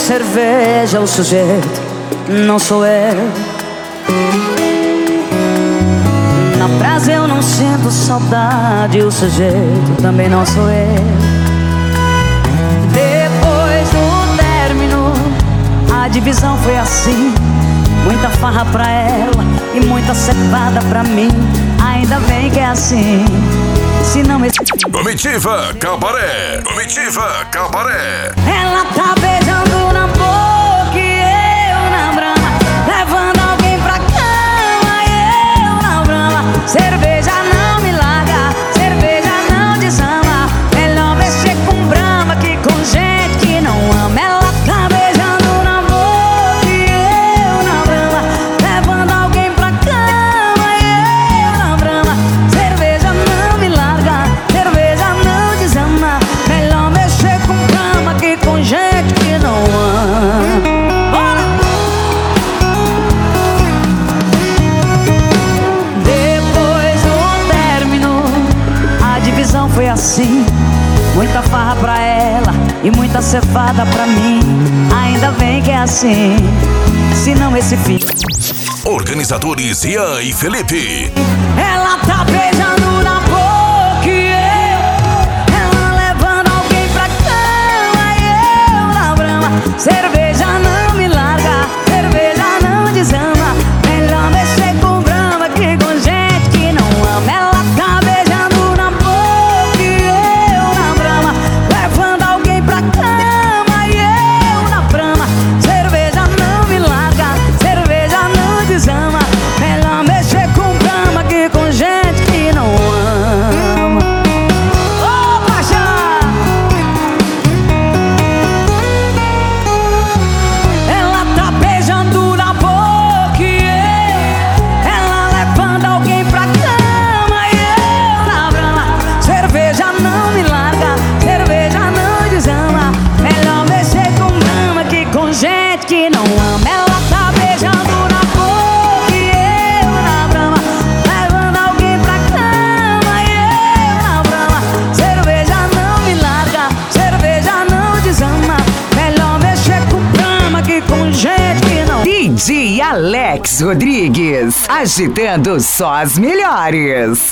cerveja o sujeito, não sou eu. Na praça eu não sinto saudade, o sujeito também não sou eu. Depois do término, a divisão foi assim: muita farra pra ela e muita cevada pra mim. Ainda bem que é assim, se não esse... Comitiva Cabaré, Comitiva Cabaré. Ela tá beijando na boca e eu na brama, levando alguém pra cama e eu na brama. Cerveja não me larga, cerveja não desama. Melhor mexer com brama que com gente que não ama. Ela tá beijando na boca e eu na brama, levando alguém pra cama e eu na brama. Cerveja não me larga, cerveja não desama. Melhor mexer com brama que com gente que não ama. Bora! Depois do término, a divisão foi assim: muita farra pra ela e muita cevada pra mim. Ainda bem que é assim, se não esse fim. Organizadores Ian e Felipe. Ela tá beijando na boca e ela levando alguém pra cama e eu na brama. Cerveja não me larga, cerveja não desama. Melhor mexer com brama que com gente que não ama. Ela tá beijando na boca e eu na brama, levando alguém pra cama e eu na brama. Cerveja não me larga, cerveja não desama. Melhor mexer com brama que com gente que não ama. Ô, paixão! Ela tá beijando na boca e ela levando alguém pra cama e eu na brama. Cerveja não me larga, cerveja não desama. Melhor mexer com brama que com gente que não ama. Ela tá beijando na boca e eu na brama, levando alguém pra cama e eu na brama. Cerveja não me larga, cerveja não desama. Melhor mexer com brama que com gente que não... DJ Alex Rodrigues, agitando só as melhores.